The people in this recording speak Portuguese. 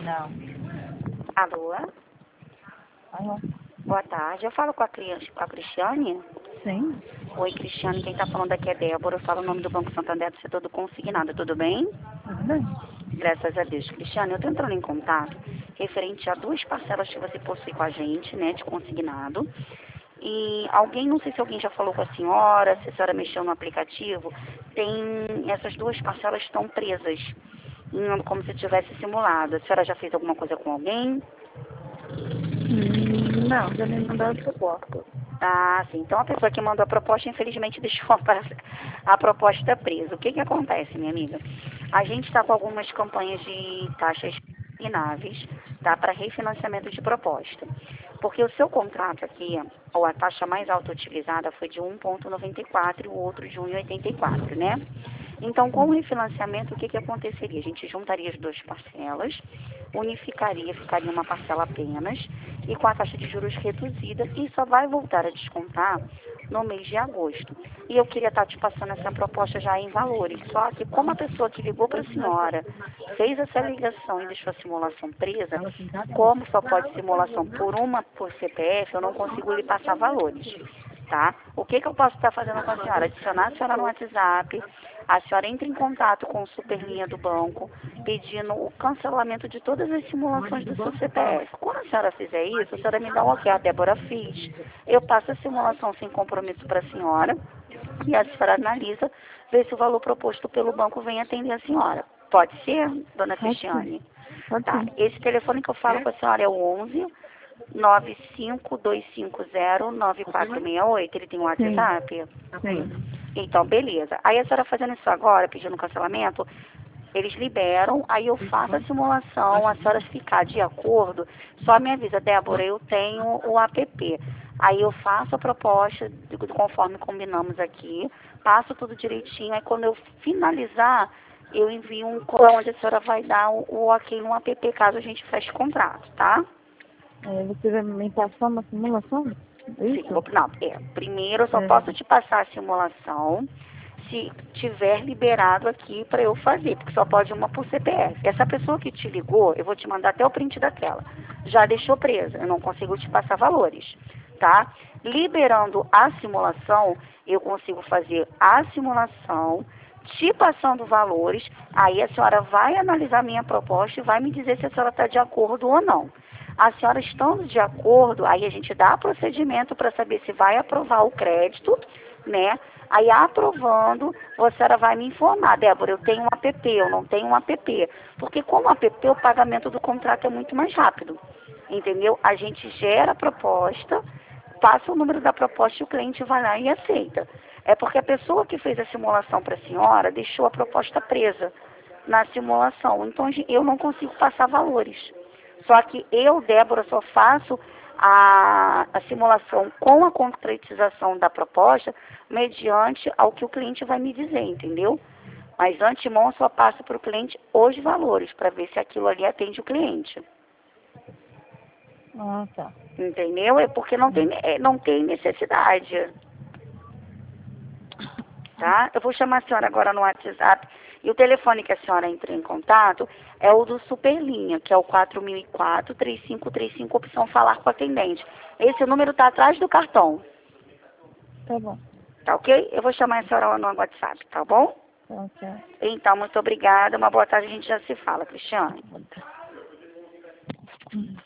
Não. Alô? Alô? Boa tarde. Eu falo com a Cristiane? Sim. Oi, Cristiane. Quem está falando aqui é Débora. Eu falo o nome do Banco Santander do setor do consignado. Tudo bem? Tudo bem? Graças a Deus. Cristiane, eu estou entrando em contato referente a 2 parcelas que você possui com a gente, né, de consignado. E alguém, não sei se alguém já falou com a senhora, se a senhora mexeu no aplicativo, essas 2 parcelas estão presas, como se tivesse simulado. A senhora já fez alguma coisa com alguém? Não, já me mandaram proposta. Ah, sim. Então a pessoa que mandou a proposta, infelizmente, deixou a proposta presa. O que que acontece, minha amiga? A gente está com algumas campanhas de taxas ináveis, tá, para refinanciamento de proposta. Porque o seu contrato aqui, ou a taxa mais alta utilizada foi de 1,94 e o outro de 1,84, né? Então, com o refinanciamento, o que que aconteceria? A gente juntaria as 2 parcelas, unificaria, ficaria uma parcela apenas, e com a taxa de juros reduzida, e só vai voltar a descontar no mês de agosto. E eu queria estar te passando essa proposta já em valores, só que como a pessoa que ligou para a senhora fez essa ligação e deixou a simulação presa, como só pode simulação por CPF, eu não consigo lhe passar valores, tá? O que que eu posso estar fazendo com a senhora? Adicionar a senhora no WhatsApp, a senhora entra em contato com o Superlinha do banco, pedindo o cancelamento de todas as simulações do seu CPF. Quando a senhora fizer isso, a senhora me dá um ok, a Débora fiz. Eu passo a simulação sem compromisso para a senhora e a senhora analisa, vê se o valor proposto pelo banco vem atender a senhora. Pode ser, dona Cristiane? Pode Tá. sim. Esse telefone que eu falo com a senhora é o 11 952509468. Ele tem um Sim. WhatsApp? Sim. Então, beleza. Aí a senhora fazendo isso agora, pedindo cancelamento, eles liberam, aí eu faço a simulação, a senhora ficar de acordo, só me avisa, Débora, eu tenho o app. Aí eu faço a proposta, conforme combinamos aqui, passo tudo direitinho, aí quando eu finalizar, eu envio um código onde a senhora vai dar o ok no app, caso a gente feche o contrato, tá? Você vai me passar uma simulação? É Sim, isso? não, primeiro eu só É. posso te passar a simulação se tiver liberado aqui para eu fazer, porque só pode uma por CPF. Essa pessoa que te ligou, eu vou te mandar até o print da tela, já deixou presa, eu não consigo te passar valores, tá? Liberando a simulação, eu consigo fazer a simulação, te passando valores, aí a senhora vai analisar a minha proposta e vai me dizer se a senhora está de acordo ou não. A senhora estando de acordo, aí a gente dá procedimento para saber se vai aprovar o crédito, né? Aí aprovando, a senhora vai me informar, Débora, eu tenho um app, eu não tenho um app. Porque como app, o pagamento do contrato é muito mais rápido, entendeu? A gente gera a proposta, passa o número da proposta e o cliente vai lá e aceita. É porque a pessoa que fez a simulação para a senhora deixou a proposta presa na simulação. Então eu não consigo passar valores. Só que eu, Débora, só faço a simulação com a concretização da proposta mediante ao que o cliente vai me dizer, entendeu? Mas antemão eu só passo para o cliente os valores, para ver se aquilo ali atende o cliente. Ah, tá. Entendeu? É porque não tem necessidade. Tá? Eu vou chamar a senhora agora no WhatsApp. E o telefone que a senhora entra em contato é o do Superlinha, que é o 4004-3535, opção falar com o atendente. Esse número está atrás do cartão. Tá bom. Tá ok? Eu vou chamar a senhora lá no WhatsApp, tá bom? Tá certo. Então, muito obrigada. Uma boa tarde, a gente já se fala, Cristiane.